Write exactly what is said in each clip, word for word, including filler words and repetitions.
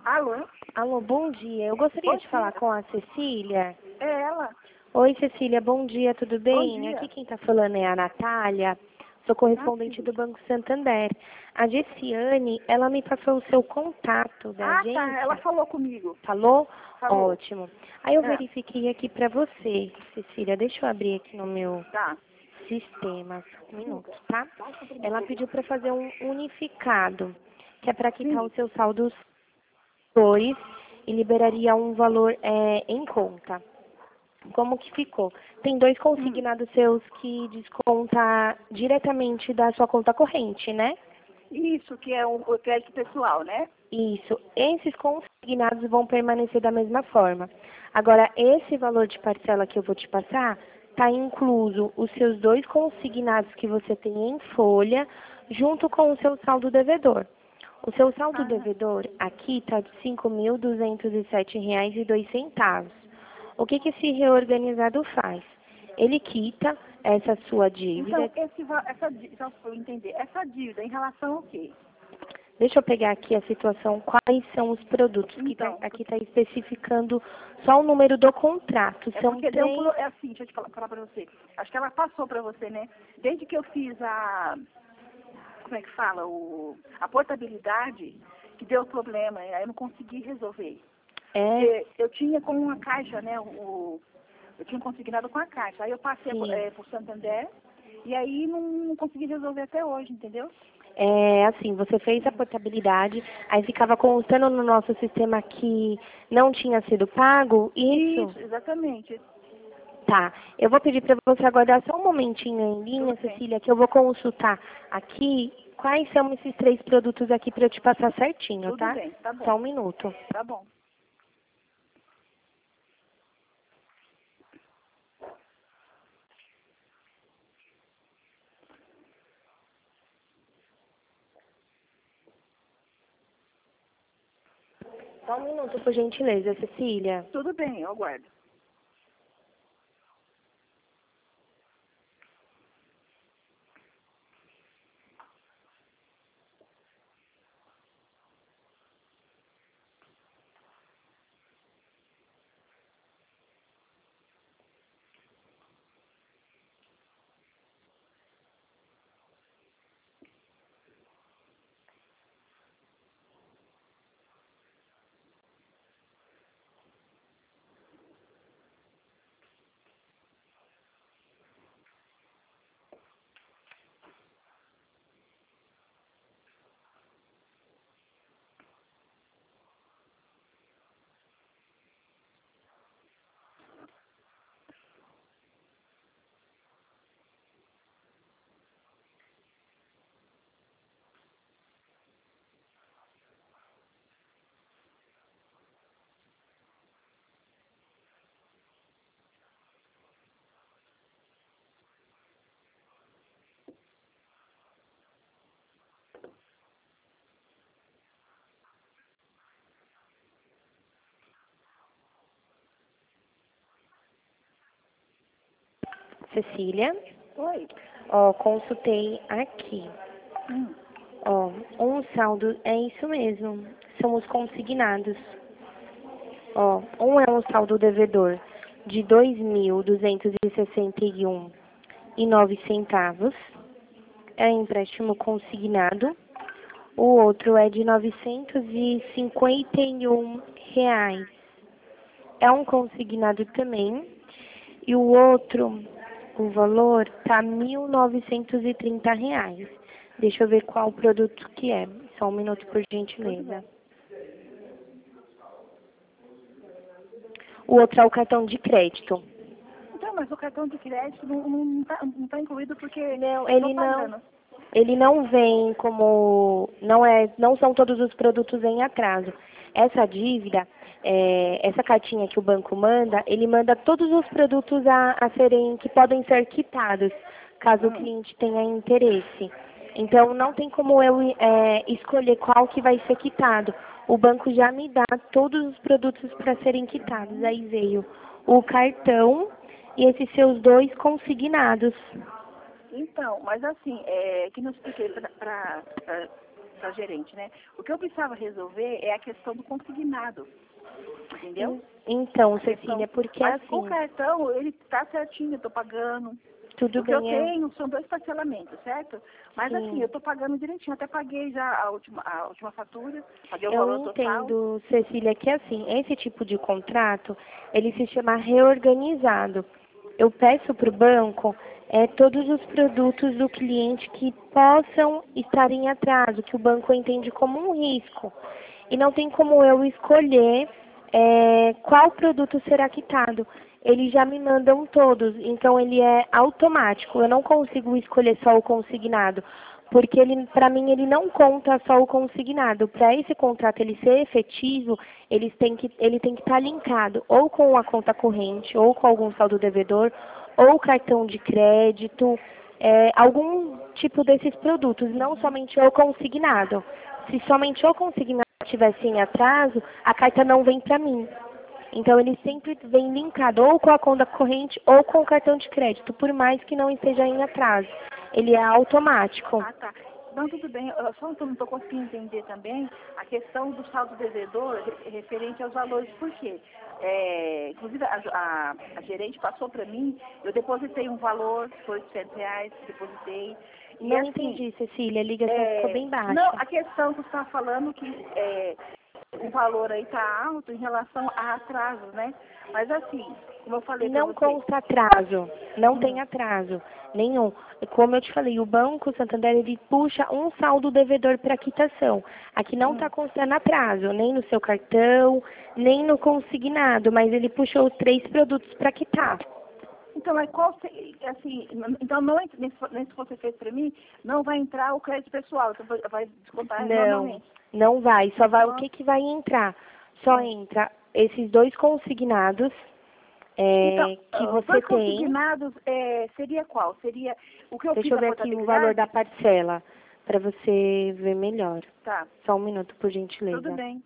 Alô? Alô, bom dia. Eu gostaria Bom de falar dia. com a Cecília. É ela? Oi, Cecília, bom dia, tudo bem? dia. Aqui quem está falando é a Natália, sou correspondente Ah, do Banco Santander. A Gessiane, ela me passou o seu contato da Ah, tá. Ela agência. falou comigo. Falou? Falou. Ótimo. Aí eu É. verifiquei aqui para você, Cecília. Deixa eu abrir aqui no meu Tá. sistema. Um minuto, tá? Ela pediu para fazer um unificado, que é para quitar Sim. os seus saldos flores e liberaria um valor é, em conta. Como que ficou? Tem dois Hum. consignados seus que desconta diretamente da sua conta corrente, né? Isso, que é o, o crédito pessoal, né? Isso. Esses consignados vão permanecer da mesma forma. Agora, esse valor de parcela que eu vou te passar, está incluso os seus dois consignados que você tem em folha, junto com o seu saldo devedor. O seu saldo Ah, devedor aqui está de cinco mil duzentos e sete reais e dois centavos. O que, que esse reorganizado faz? Ele quita essa sua dívida. então, esse, va- essa, dí- só para eu entender, essa dívida em relação ao quê? Deixa eu pegar aqui a situação, quais são os produtos, que tá, Então, aqui está especificando só o número do contrato. é São porque deu um... três. pro- É assim, deixa eu te falar, falar para você. Acho que ela passou para você, né? Desde que eu fiz a... Como é que fala? O, a portabilidade, que deu problema, aí eu não consegui resolver. É, Porque eu tinha com uma caixa, né? O, eu tinha consignado com a caixa. Aí eu passei sim. é, por Santander e aí não, não consegui resolver até hoje, entendeu? É assim, você fez a portabilidade, aí ficava constando no nosso sistema que não tinha sido pago, isso? Isso, exatamente. Tá. Eu vou pedir para você aguardar só um momentinho em Tudo linha, bem. Cecília, que eu vou consultar aqui quais são esses três produtos aqui para eu te passar certinho, Tudo tá? bem, tá bom. Só um minuto. Tá bom. Só um minuto, por gentileza, Cecília. Tudo bem, eu aguardo. Cecília, Oi. ó, consultei aqui. Hum. Ó, um saldo, é isso mesmo, são os consignados. Ó, um é um saldo devedor de dois mil duzentos e sessenta e um e nove centavos, é empréstimo consignado. O outro é de novecentos e cinquenta e um reais, é um consignado também. E o outro, o valor tá mil novecentos e trinta reais. Deixa eu ver qual produto que é. Só um minuto, por Tudo bem. gentileza. O outro é o cartão de crédito. Então, mas o cartão de crédito não, não, tá, não tá incluído porque Não, eu tô ele não, pagando. ele não vem como, não é, não são todos os produtos em atraso. Essa dívida, é, essa cartinha que o banco manda, ele manda todos os produtos a, a serem, que podem ser quitados, caso o Hum. cliente tenha interesse. Então, não tem como eu é, escolher qual que vai ser quitado. O banco já me dá todos os produtos para serem quitados. Aí veio o cartão e esses seus dois consignados. Então, mas assim, é, que não expliquei para para gerente, né? O que eu precisava resolver é a questão do consignado, entendeu? Então, Cecília, porque Mas assim... o cartão, ele tá certinho, eu tô pagando. Tudo O que bem, eu tenho são dois parcelamentos, certo? Mas Sim. assim, eu tô pagando direitinho, até paguei já a última, a última fatura, paguei o Eu valor total. entendo, Cecília, que assim, esse tipo de contrato, ele se chama reorganizado. Eu peço para o banco é, todos os produtos do cliente que possam estar em atraso, que o banco entende como um risco. E não tem como eu escolher é, qual produto será quitado. Eles já me mandam todos, então ele é automático. Eu não consigo escolher só o consignado, porque ele, para mim, ele não conta só o consignado. Para esse contrato ele ser efetivo, eles têm que, ele tem que estar linkado ou com a conta corrente, ou com algum saldo devedor, ou cartão de crédito, é, algum tipo desses produtos, não somente o consignado. Se somente o consignado estivesse em atraso, a carta não vem para mim. Então, ele sempre vem linkado ou com a conta corrente ou com o cartão de crédito, por mais que não esteja em atraso. Ele é automático. Ah, tá. Não, tudo bem. Eu só não estou conseguindo entender também a questão do saldo devedor re- referente aos valores. Por quê? É, inclusive, a, a, a gerente passou para mim, eu depositei um valor, foi oitocentos reais, depositei. E Não assim, entendi, Cecília. A ligação é, ficou bem baixa. não, a questão que você está falando que é, o valor aí está alto em relação a atrasos, né? Mas assim, como eu falei para Não você... consta atraso, não Hum. tem atraso nenhum. Como eu te falei, o Banco Santander, ele puxa um saldo devedor para quitação. Aqui não está Hum. constando atraso, nem no seu cartão, nem no consignado, mas ele puxou três produtos para quitar. Então, mas qual, se- assim, n- então não, ent- nesse, nesse que você fez para mim, não vai entrar o crédito pessoal, então vai vai descontar Não, normalmente. não vai. Só vai o Só- que, que vai entrar? Só entra esses dois consignados Então, é, que ah, os você dois tem. consignados, é, seria qual? Seria o que eu Deixa fiz eu a ver aqui o valor portabilidade? da parcela, para você ver melhor. Tá, Só um minuto, por tudo gentileza. bem.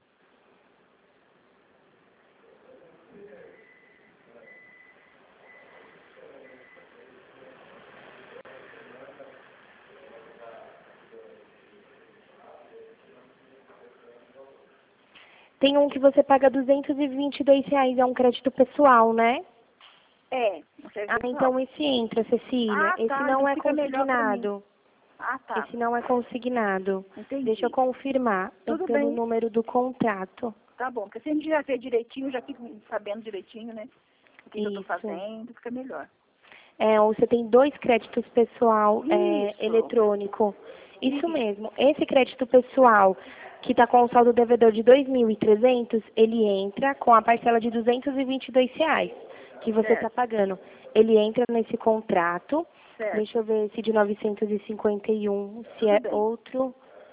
Tem um que você paga duzentos e vinte e dois reais, é um crédito pessoal, né? É, um crédito Ah, pessoal. então esse entra, Cecília. Ah, Esse tá, não então é fica melhor para mim. consignado. Ah, tá, Esse não é consignado. entendi. Deixa eu confirmar é Tudo pelo bem, número do contrato. tá bom, porque se a gente já vê direitinho, já fica sabendo direitinho, né? O que, que eu tô Isso. fazendo, fica melhor. É, você tem dois créditos pessoal é, Isso. eletrônico. Isso Isso. mesmo. Esse crédito pessoal que está com o saldo devedor de dois mil e trezentos, ele entra com a parcela de duzentos e vinte e dois reais que você está Certo. pagando. Ele entra nesse contrato. Certo. Deixa eu ver esse de novecentos e cinquenta e um, se Tudo é bem. outro.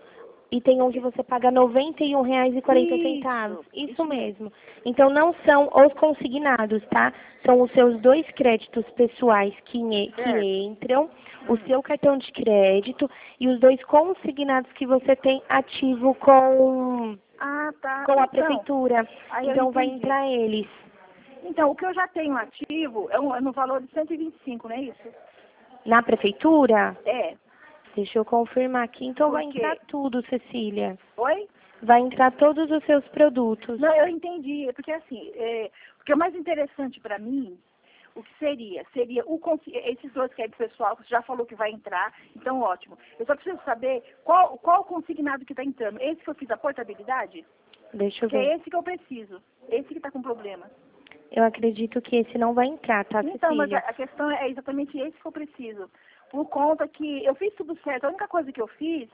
E tem um que você paga noventa e um reais e quarenta centavos. Isso, Isso, isso mesmo. Então não são os consignados, tá? São os seus dois créditos pessoais que, ne- que Certo. entram, o Hum. seu cartão de crédito e os dois consignados que você tem ativo com, Ah, tá. com a Então, prefeitura. aí eu Então vai entendi. entrar eles. Então, o que eu já tenho ativo é, um, é no valor de cento e vinte e cinco, não é isso? Na prefeitura? É. Deixa eu confirmar aqui. Então vai Por quê? entrar tudo, Cecília. Oi? Vai entrar todos os seus produtos. Não, eu entendi. É porque assim, é, o que é mais interessante para mim, o que seria? Seria o consi- esses dois que é do pessoal, você já falou que vai entrar, então ótimo. Eu só preciso saber qual, qual o consignado que está entrando. Esse que eu fiz a portabilidade? Deixa eu Que ver. é esse que eu preciso. Esse que está com problema. Eu acredito que esse não vai entrar, tá, Então, mas a, Cecília? a questão é exatamente esse que eu preciso. Por conta que eu fiz tudo certo. A única coisa que eu fiz,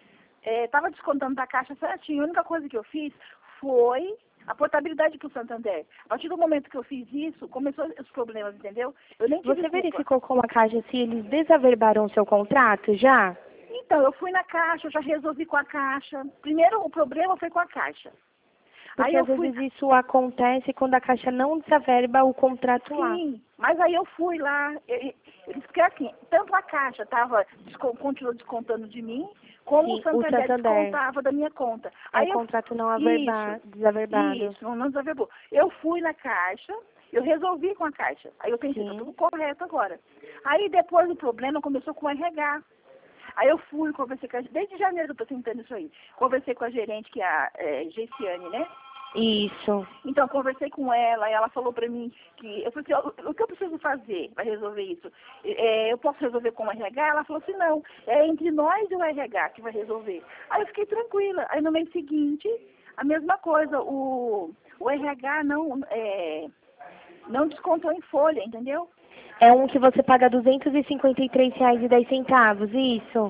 estava descontando da caixa certinho. A única coisa que eu fiz foi a portabilidade para o Santander. A partir do momento que eu fiz isso, começou os problemas, entendeu? Eu nem tive Você culpa. verificou com a Caixa se eles desaverbaram o seu contrato já? Então, eu fui na caixa, eu já resolvi com a caixa. Primeiro, o problema foi com a caixa. Porque Aí eu às fui... vezes isso acontece quando a Caixa não desaverba o contrato lá. Sim, mas aí eu fui lá, e- e- eles porque assim, tanto a Caixa tava, desco- continuou descontando de mim, como Sim, o Santander, o Santander. descontava da minha conta. É Aí o eu, contrato não averba, isso, desaverbado. isso, não, não desaverbou. Eu fui na Caixa, eu resolvi com a Caixa. Aí eu pensei, tá Sim. tudo correto agora. Aí depois o problema começou com o R H. Aí eu fui, conversei com a... Desde janeiro eu tô tentando isso aí. Conversei com a gerente, que é a é, Geiciane, né? Isso. Então, conversei com ela e ela falou pra mim que... Eu falei assim, o que eu preciso fazer para resolver isso? É, eu posso resolver com o R H? Ela falou assim, não, é entre nós e o R H que vai resolver. Aí eu fiquei tranquila. Aí no mês seguinte, a mesma coisa, o, o R H não, é, não descontou em folha, entendeu? É um que você paga duzentos e cinquenta e três reais e dez centavos, isso?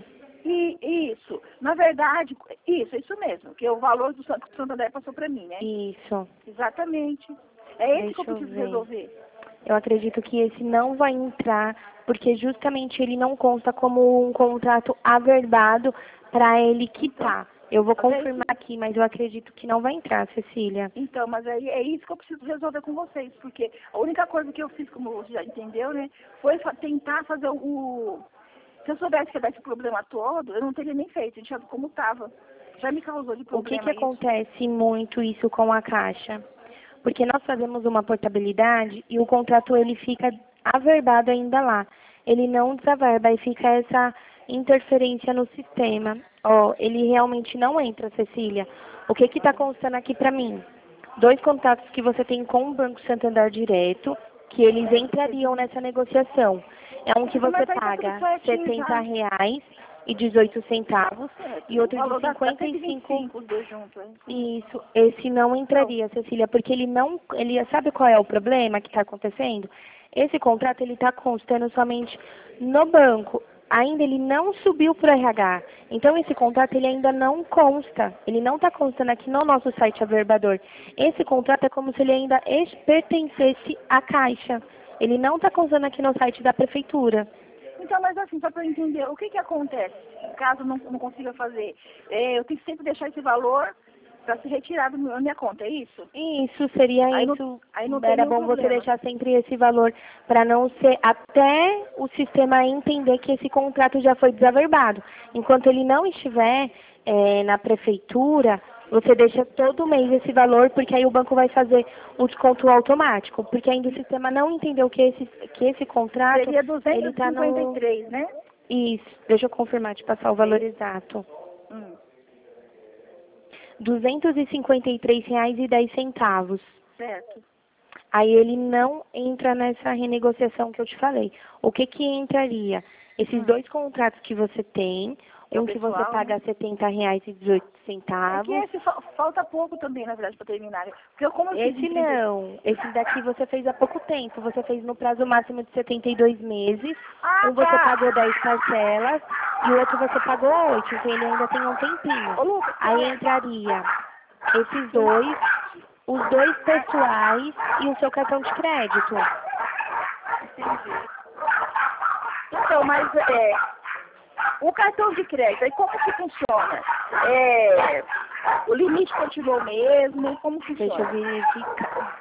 E isso, na verdade, isso, isso mesmo, que o valor do San- que o Santander passou para mim, né? Isso. Exatamente. É esse Deixa que eu eu preciso ver. resolver. Eu acredito que esse não vai entrar, porque justamente ele não consta como um contrato averbado para ele quitar. Eu vou Mas é confirmar isso. aqui, mas eu acredito que não vai entrar, Cecília. Então, mas aí é isso que eu preciso resolver com vocês, porque a única coisa que eu fiz, como você já entendeu, né, foi fa- tentar fazer o... Se eu soubesse que ia dar esse problema todo, eu não teria nem feito, a gente já viu como estava. Já me causou de O que, que problema isso. acontece muito isso com a Caixa? Porque nós fazemos uma portabilidade e o contrato ele fica averbado ainda lá. Ele não desaverba e fica essa interferência no sistema. Ó, ele realmente não entra, Cecília. O que que está constando aqui para mim? Dois contratos que você tem com o Banco Santander direto, que eles entrariam nessa negociação. É um que você Mas aí tá tudo paga certinho setenta já. reais e dezoito centavos Certo. e O outro de valor dá, dá cinquenta cento e e vinte e cinco. cinco os dois juntos. Hein? Isso, esse não entraria, Cecília, porque ele não, ele sabe qual é o problema que está acontecendo? Esse contrato ele está constando somente no banco. Ainda ele não subiu para o R H. Então esse contrato ele ainda não consta. Ele não está constando aqui no nosso site averbador. Esse contrato é como se ele ainda ex- pertencesse à Caixa. Ele não está constando aqui no site da prefeitura. Então, mas assim, só para eu entender, o que que acontece caso não, não consiga fazer? É, eu tenho que sempre deixar esse valor para ser retirado da minha conta, é isso? Isso, seria Aí não, isso. aí não tem Era nenhum bom você problema. deixar sempre esse valor para não ser até o sistema entender que esse contrato já foi desaverbado. Enquanto ele não estiver eh, na prefeitura, você deixa todo mês esse valor, porque aí o banco vai fazer o desconto automático, porque ainda o sistema não entendeu que esse, que esse contrato Seria ele está no... duzentos e cinquenta e três, né? Isso, deixa eu confirmar, te passar o valor exato. Hum, duzentos e cinquenta e três reais e dez centavos. certo. Aí ele não entra nessa renegociação que eu te falei. O que que entraria? Esses Hum. dois contratos que você tem, É o um que você pessoal, paga né? setenta reais e dezoito É que centavos. esse fa- falta pouco também, na verdade, para terminar. Porque eu, como eu fiz em Esse trinta... não. Esse daqui você fez há pouco tempo. Você fez no prazo máximo de setenta e dois meses. Ah, Um você tá! pagou dez parcelas e o outro você pagou oito. Então ele ainda tem um tempinho. Ô, Lucas, Aí entraria esses dois, os dois pessoais e o seu cartão de crédito. entendi. Então, mas é, o cartão de crédito, aí como que funciona? É, o limite continua o mesmo? Como Deixa eu funciona? verificar.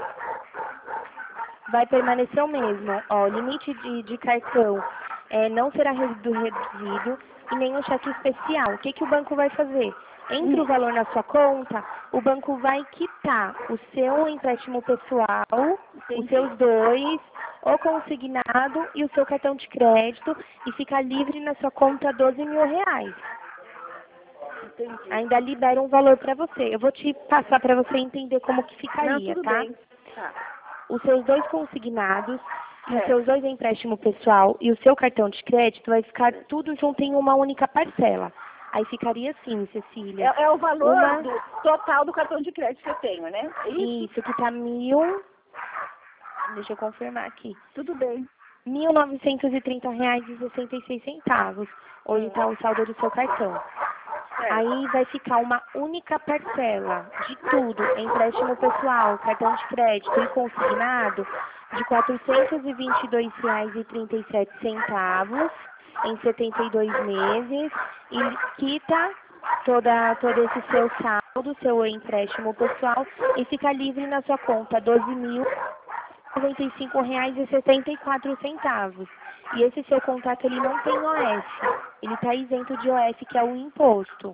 Vai permanecer o mesmo. Ó, o limite de, de cartão é, não será redu- reduzido e nem um cheque especial. O que, que o banco vai fazer? Entre o valor na sua conta, o banco vai quitar o seu empréstimo pessoal, os seus dois, o consignado e o seu cartão de crédito e ficar livre na sua conta doze mil reais. Entendi. Ainda libera um valor para você. Eu vou te passar para você entender como que Não, ficaria, tudo tá? bem. Tá. Os seus dois consignados e os É. seus dois empréstimos pessoal e o seu cartão de crédito vai ficar tudo junto em uma única parcela. Aí ficaria assim, Cecília. É, é o valor Uma, do total do cartão de crédito que eu tenho, né? É isso? isso que tá mil, deixa eu confirmar aqui, Tudo bem. mil novecentos e trinta reais e sessenta e seis centavos. Hoje está o saldo do seu cartão. É. Aí vai ficar uma única parcela de tudo, empréstimo pessoal, cartão de crédito e consignado, de quatrocentos e vinte e dois reais e trinta e sete centavos em setenta e dois meses e quita toda, todo esse seu saldo, seu empréstimo pessoal e fica livre na sua conta doze mil noventa e cinco reais e setenta e quatro centavos. E esse seu contrato ele não tem O F, ele está isento de O F, que é o imposto.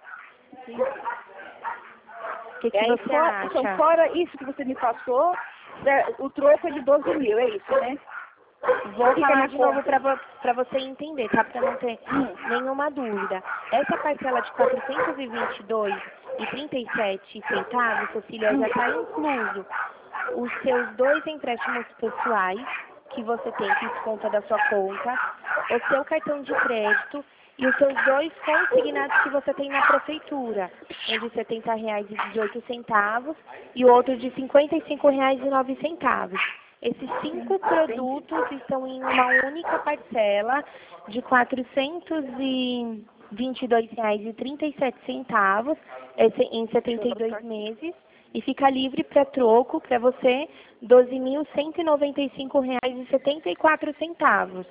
O que, E que aí, você fora, então, acha? fora isso que você me passou, é, o troco é de doze mil, é isso, né? Vou Fica falar na de conta. novo para vo para você entender, tá? Para não ter, Nenhuma dúvida. Essa parcela de quatrocentos e vinte e dois reais e trinta e sete centavos, Cecília, já está incluso os seus dois empréstimos pessoais, que você tem, que desconta da sua conta, o seu cartão de crédito e os seus dois consignados que você tem na prefeitura, um de setenta reais e dezoito centavos e o outro de cinquenta e cinco reais e nove centavos. Esses cinco produtos estão em uma única parcela de quatrocentos e vinte e dois reais e trinta e sete centavos em setenta e dois meses. E fica livre para troco para você doze mil cento e noventa e cinco reais e setenta e quatro centavos.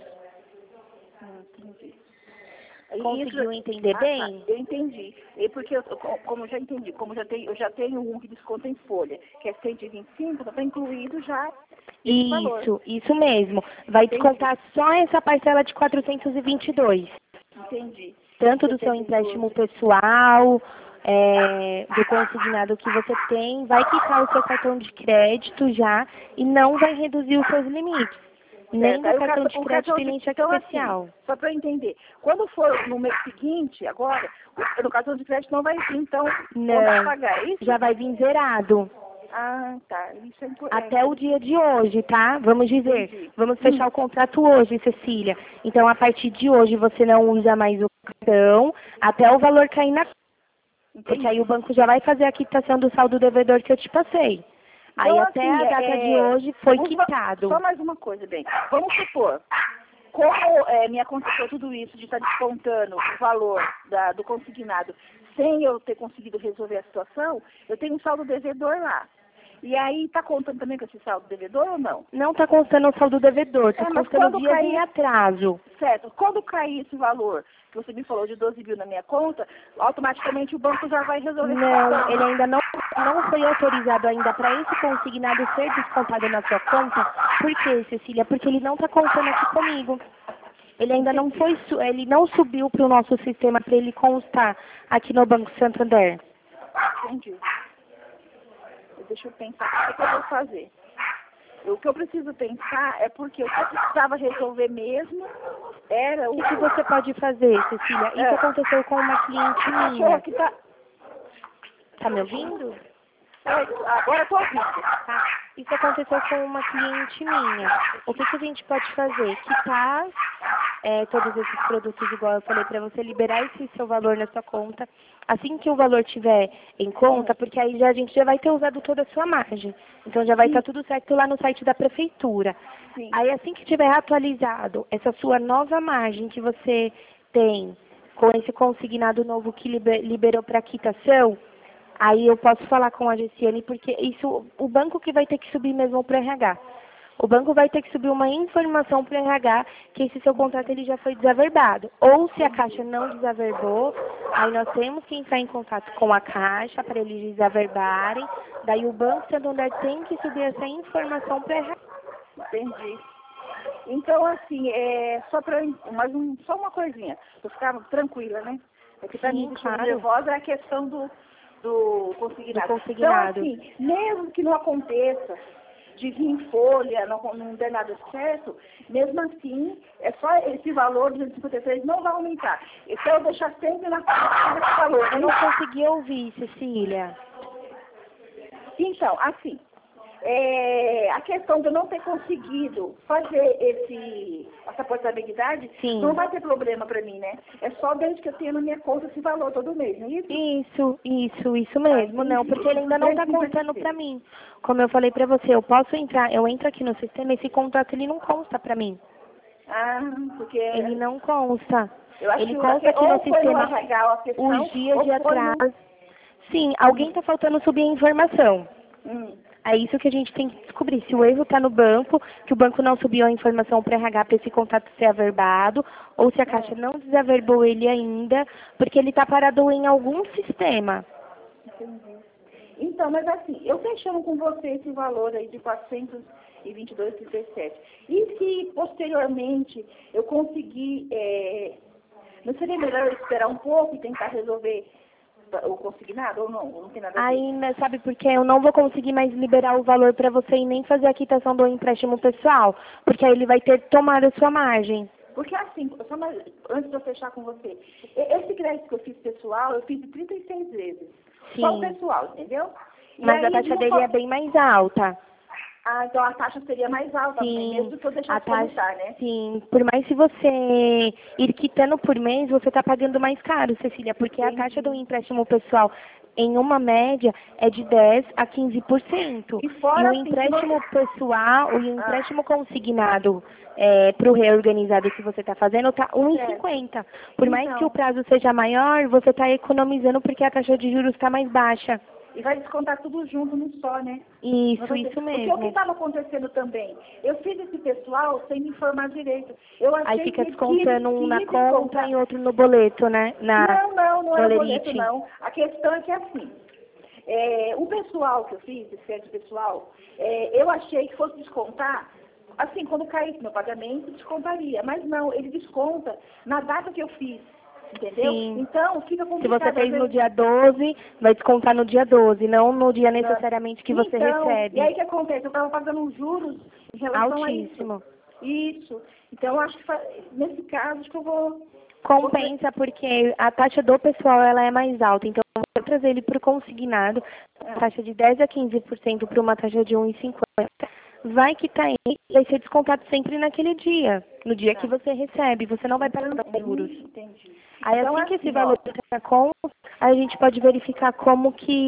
Conseguiu entender ah, bem? Tá, eu entendi. E porque eu, como eu já entendi, como eu já tenho, eu já tenho um que desconta em folha, que é cento e vinte e cinco, está incluído já esse valor. Isso, isso mesmo. Vai Entendi. descontar só essa parcela de quatrocentos e vinte e dois. Entendi. Tanto do seu empréstimo pessoal, é, do consignado que você tem, vai quitar o seu cartão de crédito já e não vai reduzir os seus limites. Nem do cartão, cartão de crédito e nem cheque então, especial. Assim, só para eu entender, quando for no mês seguinte, agora, no cartão de crédito não vai vir, então, não, pagar isso? Já vai vir zerado. Ah, tá. Isso é Até é. o dia de hoje, tá? Vamos dizer, Entendi. Vamos fechar hum. o contrato hoje, Cecília. Então, a partir de hoje, você não usa mais o cartão até o valor cair na conta. Porque aí o banco já vai fazer a quitação do saldo devedor que eu te passei. Aí então, até assim, a data é, de hoje foi quitado. Só mais uma coisa, bem. Vamos supor, como é, me aconteceu tudo isso de estar descontando o valor da, do consignado sem eu ter conseguido resolver a situação, eu tenho um saldo devedor lá. E aí, está contando também com esse saldo devedor ou não? Não está constando o saldo devedor, está é, constando dias cair... em atraso. Certo. Quando cair esse valor, que você me falou de doze mil na minha conta, automaticamente o banco já vai resolver. Não, ele ainda não, não foi autorizado ainda para esse consignado ser descontado na sua conta. Por quê, Cecília? Porque ele não está contando aqui comigo. Ele ainda não foi, ele não subiu para o nosso sistema para ele constar aqui no Banco Santander. Entendi. Deixa eu pensar o que eu vou fazer. O que eu preciso pensar é porque o que eu precisava resolver mesmo era o... O que você pode fazer, Cecília? Isso é. aconteceu com uma cliente minha. Que tá... tá me ouvindo? Agora eu tô ouvindo. Tá. Isso aconteceu com uma cliente minha. O que, que a gente pode fazer? Quitar é, todos esses produtos, igual eu falei para você, liberar esse seu valor na sua conta. Assim que o valor estiver em conta, porque aí já, a gente já vai ter usado toda a sua margem. Então já vai estar tá tudo certo lá no site da prefeitura. Sim. Aí assim que tiver atualizado essa sua nova margem que você tem com esse consignado novo que liber, liberou para quitação, aí eu posso falar com a Gessiane, porque isso, o banco que vai ter que subir mesmo para o R H. O banco vai ter que subir uma informação para o R H que esse seu contrato ele já foi desaverbado. Ou se a Caixa não desaverbou, aí nós temos que entrar em contato com a Caixa para eles desaverbarem. Daí o Banco Santander tem que subir essa informação para o R H. Entendi. Então, assim, é, só, pra, mais um, só uma coisinha, para ficar tranquila, né? É que para mim, claro, nervosa é a questão do, do consignado. Do consignado. Então, assim, mesmo que não aconteça de vir em folha, não, não der nada certo, mesmo assim, é só esse valor de duzentos e cinquenta e três não vai aumentar. Então, eu deixar sempre na conta desse valor. Eu não consegui ouvir, Cecília. Então, assim, é, a questão de eu não ter conseguido fazer esse, essa portabilidade, Sim. não vai ter problema para mim, né? É só desde que eu tenha na minha conta esse valor todo mês, não é isso? Isso, isso, isso mesmo, ah, não, porque ele ainda não está contando para mim. Como eu falei para você, eu posso entrar, eu entro aqui no sistema, esse contrato ele não consta para mim. Ah, porque... Ele não consta. Eu acho ele que consta aqui no sistema no R H, questão, os dias de atraso. No... Sim, alguém está hum. faltando subir a informação. Hum. É isso que a gente tem que descobrir, se o erro está no banco, que o banco não subiu a informação para o R H para esse contrato ser averbado, ou se a Caixa não desaverbou ele ainda, porque ele está parado em algum sistema. Entendi. Então, mas assim, eu fechando com você esse valor aí de quatrocentos e vinte e dois reais e trinta e sete centavos, e se posteriormente eu conseguir, é, não seria melhor eu esperar um pouco e tentar resolver o consignado ou não? Não tem nada a ver. Ainda, sabe por quê? Eu não vou conseguir mais liberar o valor para você e nem fazer a quitação do empréstimo pessoal, porque aí ele vai ter tomado a sua margem. Porque assim, só mais, antes de eu fechar com você, e- esse crédito que eu fiz pessoal, eu fiz de trinta e seis vezes. Sim. Só o pessoal, entendeu? E Mas a aí, taxa não dele po- é bem mais alta. Ah, então a taxa seria mais alta também, Sim, mesmo se eu a deixasse taxa, comutar, né? sim. Por mais se você ir quitando por mês, você está pagando mais caro, Cecília, porque a taxa do Entendi. empréstimo pessoal, em uma média, é de dez a quinze por cento. E E o fora assim, se empréstimo você... pessoal, o Ah, empréstimo consignado para o reorganizado que você está fazendo, está um e certo. cinquenta. Por mais que o Então, prazo seja maior, você está economizando porque a taxa de juros está mais baixa. e vai descontar tudo junto num só, né? Não Isso, vai ter- isso Porque o que mesmo. estava acontecendo também? Eu fiz esse pessoal sem me informar direito. Eu Aí achei fica que, que, descontando um que na ia conta descontar. e outro no boleto, né? Na Não, não, não no era boleto, lerite. não. A questão é que assim, é, o pessoal que eu fiz, esse crédito pessoal, é, eu achei que fosse descontar, assim, quando caísse meu pagamento, descontaria. Mas não, ele desconta na data que eu fiz, entendeu? Sim. Então, fica Se você complicado. Às fez no vezes, dia doze, vai descontar no dia doze, não no dia necessariamente que você então, e aí o recebe. que acontece? Eu estava pagando uns juros em relação a isso. Altíssimo. Isso. Então, eu acho que fa- nesse caso, acho que eu vou... Compensa porque a taxa do pessoal ela é mais alta. Então, você trazer ele para o consignado, É, taxa de dez a quinze por cento para uma taxa de um e cinquenta, vai quitar aí e vai ser descontado sempre naquele dia, no dia que tá. você recebe. Você não vai pagar Então, juros. hum, entendi. Aí Então, assim que esse assim, valor ó, entrar na conta, a gente pode verificar como que,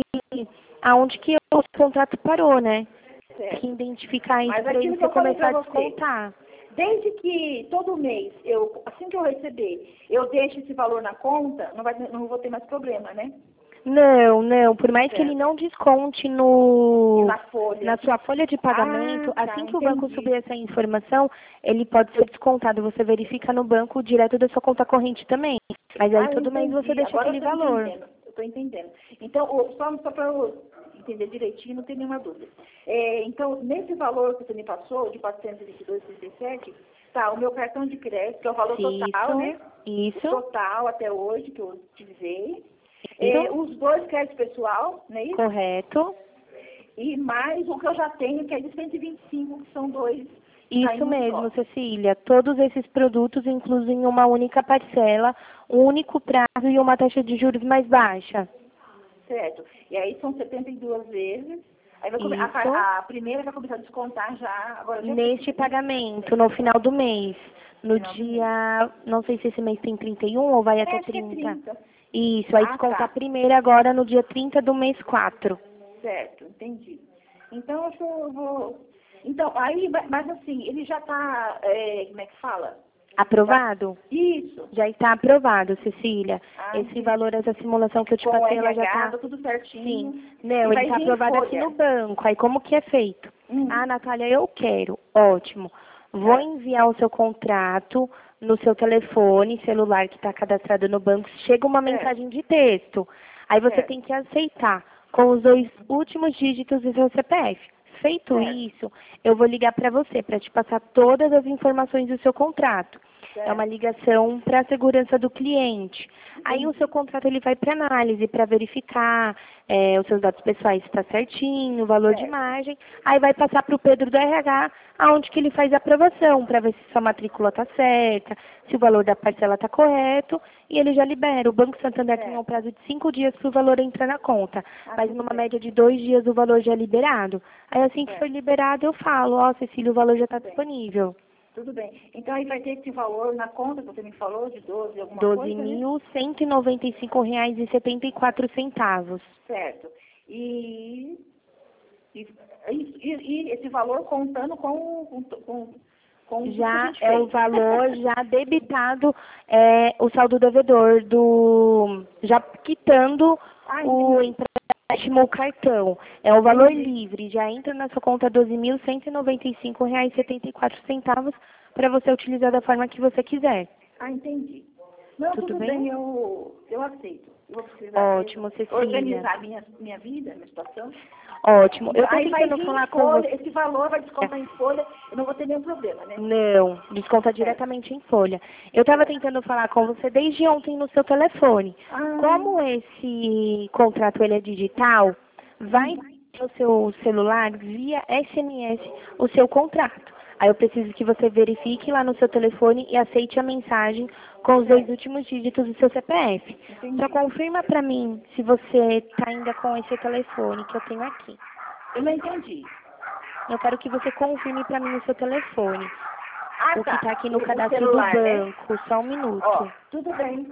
aonde que o contrato parou, né? Tem que certo. identificar isso Mas para aquilo ele que eu falei começar para a você, descontar. desde que todo mês, eu, assim que eu receber, eu deixo esse valor na conta, não, vai, não vou ter mais problema, né? Não, não, por mais que ele Certo. não desconte no, Na folha. na sua folha de pagamento, Ah, tá, assim que o banco entendi. subir essa informação, ele pode ser descontado. Você verifica no banco direto da sua conta corrente também. Mas aí Ah, eu todo mês você entendi. deixa Agora eu aquele estou valor. entendendo. Eu estou entendendo. Então, o- só, só para eu entender direitinho, não tem nenhuma dúvida. É, então, nesse valor que você me passou, de quatrocentos e vinte e dois vírgula trinta e sete, tá, o meu cartão de crédito, que é o valor total, né? Isso, O isso, total até hoje, que eu utilizei. É, isso, os dois créditos pessoal, não é isso? correto. E mais o que eu já tenho, que é de cento e vinte e cinco, que são dois Isso saindo mesmo, só. Cecília. Todos esses produtos incluem uma única parcela, um único prazo e uma taxa de juros mais baixa. Certo. E aí são setenta e duas vezes. Aí vai come- a, Isso. par- a primeira vai começar a descontar já, agora dia Neste trinta, né? pagamento, no final do mês. No Final do mês. dia, não sei se esse mês tem trinta e um ou vai É, até acho que é trinta. trinta. Isso, vai Ah, descontar tá. primeiro agora no dia trinta do mês quatro. Certo, entendi. Então, acho que eu vou... Então, aí, ma- mas assim, ele já está, como é que fala? Aprovado? Isso. Já está aprovado, Cecília. Ah, Esse entendi. valor, essa simulação que eu te Com o passei, ela já R H, está... tá tudo certinho. Sim. E Não, ele vai está vir em aprovado aqui folha. no banco. Aí como que é feito? Hum. Ah, Natália, eu quero. Ótimo. Vou É. enviar o seu contrato no seu telefone, celular que está cadastrado no banco. Chega uma Certo. mensagem de texto. Aí você Certo. tem que aceitar com os dois últimos dígitos do seu C P F. Feito Certo. isso, eu vou ligar para você para te passar todas as informações do seu contrato. É uma Certo. ligação para a segurança do cliente. Aí o Entendi. seu contrato ele vai para análise, para verificar é, os seus dados pessoais se está certinho, o valor de Certo. imagem. Aí vai passar para o Pedro do R H, aonde que ele faz a aprovação, para ver se sua matrícula está certa, se o valor da parcela está correto, e ele já libera. O Banco Santander tem um prazo de cinco dias para o valor entrar na conta, Ah, mas tudo numa bem. média de dois dias o valor já é liberado. Aí assim que Certo. for liberado eu falo, ó, Cecília, o valor já está Tudo bem. disponível. Tudo bem. Então aí vai ter esse valor na conta que você me falou, de doze alguma doze coisa, né? mil cento e noventa e cinco reais e setenta e quatro centavos. Certo. E, e, e, e esse valor contando com, com, com, com tudo que a Já gente é o fez. valor já debitado, é, o saldo devedor do, já quitando Ah, o entendi. empréstimo o cartão. É o valor Entendi. livre, já entra na sua conta doze mil cento e noventa e cinco reais e setenta e quatro centavos para você utilizar da forma que você quiser. Ah, entendi. Não, Tudo tudo, bem? bem, eu, eu aceito. Eu vou precisar Ótimo, mesmo Cecília. organizar minha, minha vida, minha situação. Ótimo. Eu tô Aí vai tentando vir falar em com você. folha, esse valor vai descontar em folha, eu não vou ter nenhum problema, né? Não, desconta diretamente em folha. Eu estava tentando falar com você desde ontem no seu telefone. Ah, Como esse contrato ele é digital, vai no seu celular via S M S o seu contrato. Aí eu preciso que você verifique lá no seu telefone e aceite a mensagem com os dois últimos dígitos do seu C P F. Entendi. Só confirma pra mim se você tá ainda com esse telefone que eu tenho aqui. Eu não entendi. Eu quero que você confirme pra mim o seu telefone. Ah, O que tá. tá aqui no O- o cadastro celular, do né? banco. Só um minuto. Ó, tudo bem.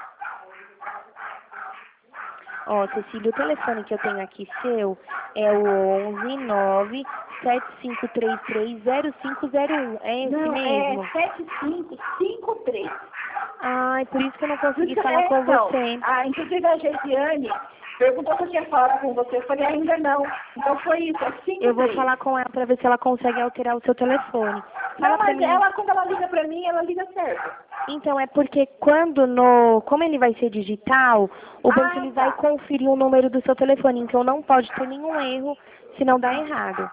Ó, Cecília, o telefone que eu tenho aqui seu é o onze nove sete cinco três três zero cinco zero um. É esse Não, mesmo? é sete cinco cinco três. Ai, por isso que eu não consegui Isso falar é, com então, você. a, inclusive a Geisiane perguntou se eu tinha falado com você. Eu falei, ainda não. Então foi isso, é cinco três. Eu vou falar com ela pra ver se ela consegue alterar o seu telefone. Fala Não, pra mas mim. ela, quando ela liga pra mim, ela liga certo. Então, é porque quando no... Como ele vai ser digital, o banco Ah, ele tá. vai conferir o número do seu telefone. Então, não pode ter nenhum erro se não dá errado.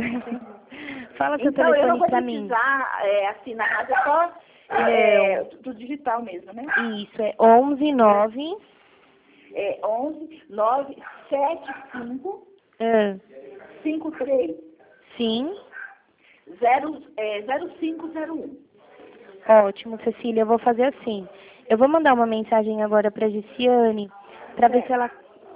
Fala seu Então, eu não telefone vou pra mim. precisar é, assinar nada, só é, do digital mesmo, né? Isso, é onze nove... É onze nove sete cinco Ah, cinco três sim. zero cinco zero um. Ótimo, Cecília. Eu vou fazer assim. Eu vou mandar uma mensagem agora pra Giciane, pra ver se ela...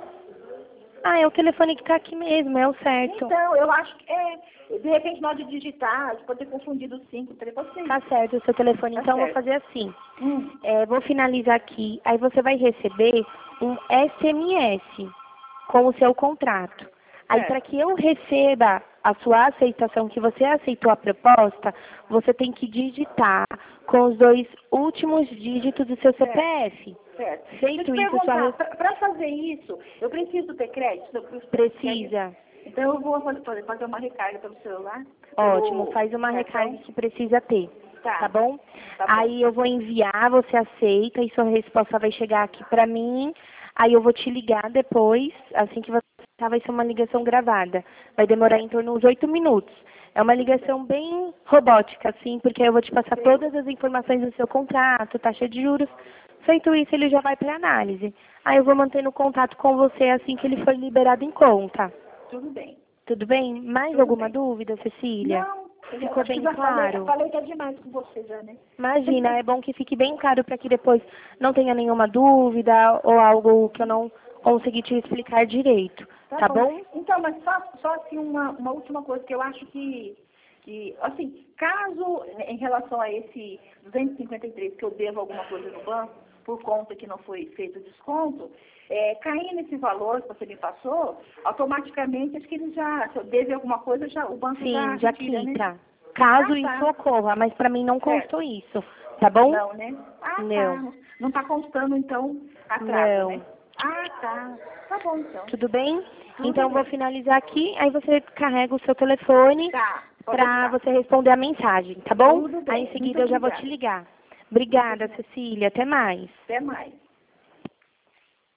Ah, é o telefone que tá aqui mesmo, é o certo. Então, eu acho que é, de repente, na hora de digitar, pode ter confundido o cinco, três, pode ser. Tá certo o seu telefone. Tá Então, eu vou certo. fazer assim. Hum. É, vou finalizar aqui. Aí você vai receber um S M S com o seu contrato. Aí, É. para que eu receba a sua aceitação, que você aceitou a proposta, você tem que digitar com os dois últimos dígitos do seu C P F. Certo. Feito Deixa eu isso, sua... perguntar, para fazer isso, eu preciso ter crédito? Eu preciso ter crédito? Precisa. Então, eu vou fazer, fazer uma recarga pelo celular. Ótimo, pelo faz uma cartão. recarga que precisa ter. Tá. Tá bom? Tá bom. Aí eu vou enviar, você aceita e sua resposta vai chegar aqui pra mim. Aí eu vou te ligar depois, assim que você tá, vai ser uma ligação gravada. Vai demorar em torno de uns oito minutos. É uma ligação bem robótica, assim, porque eu vou te passar todas as informações do seu contrato, taxa de juros. Feito isso, ele já vai para análise. Aí eu vou mantendo contato com você assim que ele for liberado em conta. Tudo bem. Tudo bem? Mais Tudo alguma bem. dúvida, Cecília? Não, eu Ficou acho que bem já falei, claro? falei que é demais com você já, né? Imagina, é bom que fique bem claro para que depois não tenha nenhuma dúvida ou algo que eu não consegui te explicar direito. Tá, Tá bom. bom? Então, mas só, só assim uma, uma última coisa que eu acho que, que, assim, caso em relação a esse duzentos e cinquenta e três que eu devo alguma coisa no banco, por conta que não foi feito o desconto, é, caindo nesse valor que você me passou, automaticamente acho que ele já, se eu deve alguma coisa, já, o banco Sim, já, já retira, quita. né? Caso Ah, tá. isso ocorra, mas para mim não constou isso. Tá bom? Não, né? Ah, Não. tá. Não está constando, então, atraso, Não. né? Ah, tá. Tá bom, então. Tudo bem? Tudo Então eu vou bem. finalizar aqui, aí você carrega o seu telefone Tá. Pode para deixar. você responder a mensagem, tá bom? Tudo bem. Aí em seguida Muito eu já vou obrigada. te ligar. Obrigada, Cecília. Até mais. Até mais.